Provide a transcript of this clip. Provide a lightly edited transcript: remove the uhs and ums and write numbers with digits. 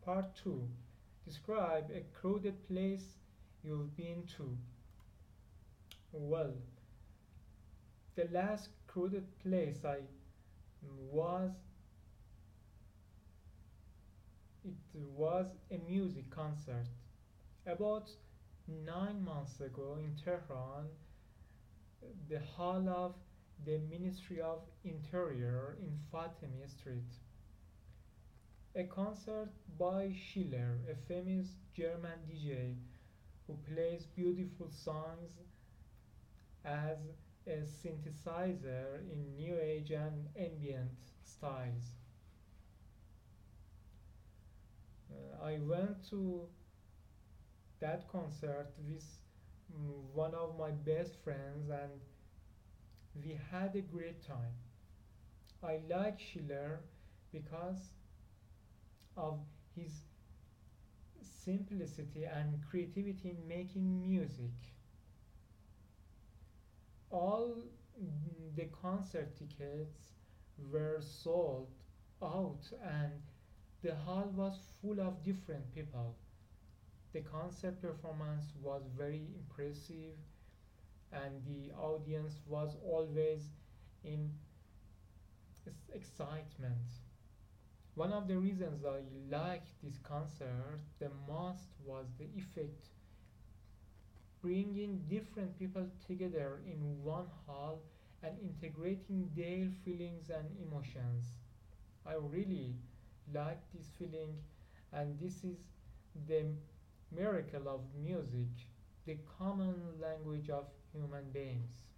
Part 2. Describe a crowded place you've been to. Well, the last crowded place I was, it was a music concert. About 9 months ago in Tehran, the hall of the Ministry of Interior in Fatemi Street. A concert by Schiller, a famous German DJ who plays beautiful songs as a synthesizer in new age and ambient styles. I went to that concert with one of my best friends and we had a great time. I like Schiller because of his simplicity and creativity in making music. All the concert tickets were sold out and the hall was full of different people. The concert performance was very impressive and the audience was always in excitement. One of the reasons I liked this concert the most was the effect, bringing different people together in one hall and integrating their feelings and emotions. I really like this feeling, and this is the miracle of music, the common language of human beings.